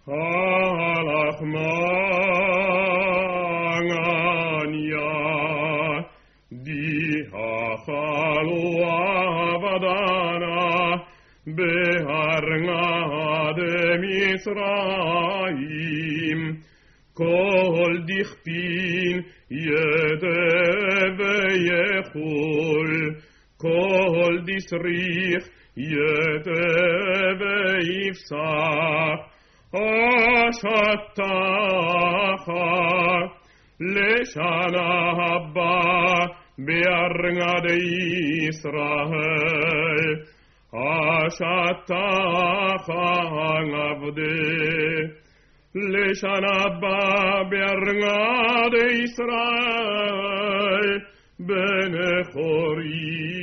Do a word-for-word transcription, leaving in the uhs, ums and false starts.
הלחמניה די החלו עבדנה בהרנגה דמצרים כל דכפין ידע ויכול כל דסריך ידע ויפסח אשתך לשנה הבאה בהרנגה דישראל אשתך עבדי לשנה הבאה בהרנגה דישראל בן חורי